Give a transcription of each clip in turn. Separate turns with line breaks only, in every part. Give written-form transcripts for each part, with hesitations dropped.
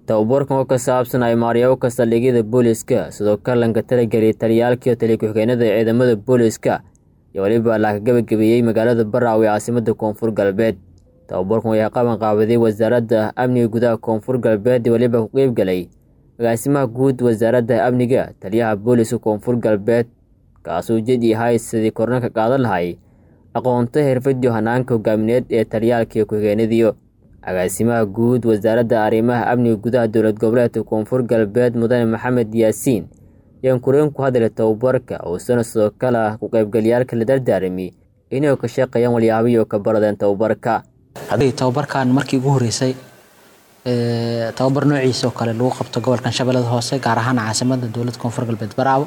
tababarkan oo ka saabsan ay maaryaw ka saldhigyada booliska sidoo kale lanka talagelay taliyaalkii taliye ku-xigeenada ciidamada booliska iyo waliba la gabagabeeyay magaalada Baraawe caasimadda Koonfur Galbeed. tababarkan ayaa qaban qaabaday wasaaradda amniga gudaha Koonfur Galbeed waliba ku qeyb galay agaasimaha guud wasaaradda amniga taliyaha booliska Koonfur Galbeed kaasoo ujeedii yahay sidii korna ka qaadan lahay aqoonta xirfadda hanaanka hogaamineed ee taliyaalkii ku-xigeenadiyo agaasimaha guud wasaaradda arrimaha amniga gudaha dowlad goboleedka Koonfur Galbeed mudane Maxamed Yaasiin yaan kureen ku hadlay tababarka oo sidoo kale ku qaybgaliyaalka la dardaarmay inay ka shaqeeyaan waliyaabiyo ka baradeen tababarka.
hadii tababarkan markii ugu horeysay tababar noociisa oo kale lagu qabto gobolkan Shabeellada Hoose gaar ahaan caasimadda dowladda Koonfur Galbeed Baraawe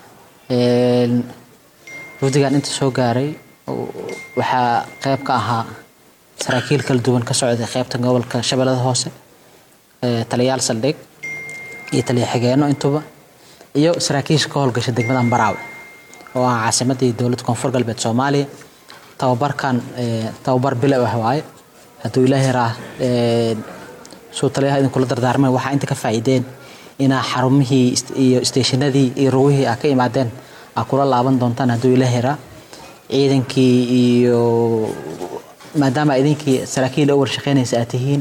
wadigan inta soo gaaray waxa qayb ka ahaa saraakiil kala duwan ka socday qaybta gobolka Shabeellada Hoose taliyaal saldhig iyo taliye xigeenno intuba iyo saraakiisha ka howlgasha degmada Baraawe oo ah caasimadda dowladda Koonfur Galbeed Soomaaliya. tababarkan tababar bilow ah waaye haduu Ilaahay raa soo taliyaha idin kula dardaarmay waxa inta ka faa'iideen ina xarumihii iyo stationadii iyo ruuhii ka imaadeen kula laaban doontaan haduu Ilaahay raa ciidankii iyo maadaama idinkii saraakiil oo warshaqeynaysa aad tihiin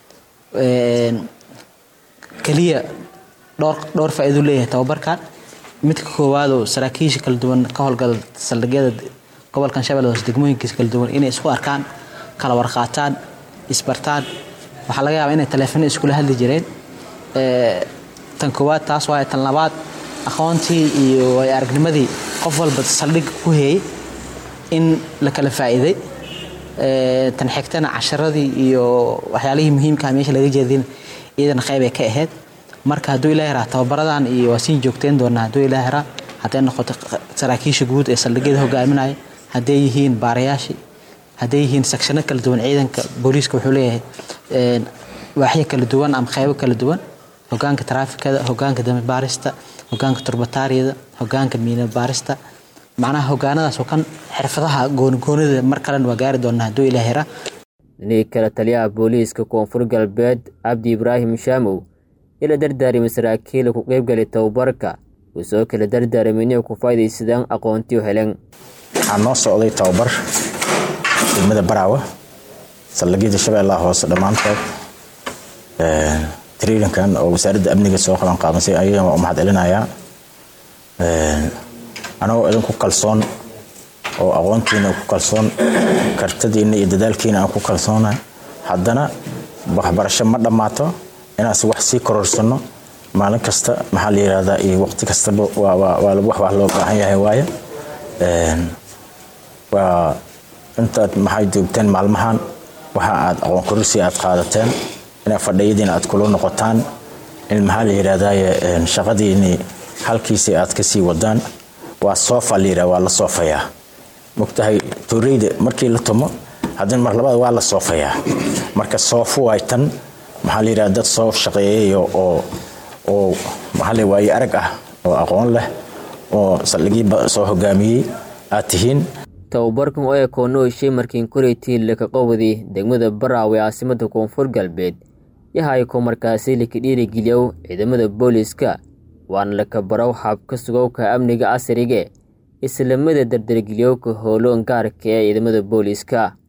kaliya dhowr faa'iido leeyahay tababarkan. mid ka koowaad oo saraakiisha kala duwan ka howlgal saldhigyada gobolkan Shabeellada Hoose degmooyinkiisa kala duwan inay isku arkaan kala warqaataan isbartaan waxa laga yaabaa inay telefoon isku la hadli jireen tan koowaad taas waa tan labaad aqoontii iyo ay aragnimadii qof walba saldhig ku heeyay in la kala faa'iiday tan xigtana casharadii iyo waxyaalihii muhiimka ah meesha laga jeedin iidan qayb ay ka ahayd. marka haduu Ilaahay raa tababaradan iyo wasiin joogteen doona haduu Ilaahay raa haday noqoto saraakiisha guud ee saldhigyada hogaaminaya haday yihiin baarayaashii haday yihiin section kala duwan ciidanka booliska wuxuu leeyahay waaxyo kala duwan ama qaybo kala duwan hogaanka taraafikada hogaanka dambi baarista hogaanka turbataariyada hogaanka miina baarista macnaha hogaanadaas oo kan xirfadaha goonida mar kale waa gaari doona haduu Ilaahay raa.
kala taliyaha booliska Koonfur Galbeed Abdi Ibrahim Shaamow ila dardaarmay saraakiil ku qeyb galay tababarka soo kala dardaarmay inay ku faa'iideysadaan aqoontii heleen.
waxaan noo socday tababar degmada Baraawe saldhigyada Shabeellaha Hoose dhamaantood traininkan oo wasaaradda amniga soo qaban qaabisay ayaan u mahadcelinayaa anoo idinku kalsoon oo aqoontiina ku kalsoon kartadiina iyo dadaalkiina aan ku kalsoonahay haddana waxbarasho ma dhamaato inaas wax si kororsano maalin kasta maxaa la yiraahdaa iyo waqti kasta waa wax loo baahan yahay waaye waa inta maxay joogteen maalmahan waxa aad aqoon kororsi aad qaadateen ina fadhiyadiina aad kula noqotaan in maxaa la yiraahdaa shaqadiina halkiisa aad ka sii wadaan waa soofa liira waa la soofayaa mugtahay tuureyda markii la tumo haddana mar labaad waa la soofayaa marka soofu way tan maxaa la yiraahdaa dad soo shaqeeyo oo maxaa la waayay arag ah oo aqoon leh oo saldhigii soo hogaamiyay aad tihiin.
tababarkan oo ay koonoo shay markiin koreeyay la ka qowday degmada Baraawe caasimadda Koonfur Galbeed yahay ko markaasi la kidhiiri giliyow ciidamada booliska waan la ka baraw habka sugowka amniga casriga islamada dardargeliyow ka howlo gaarka ee ciidamada booliska.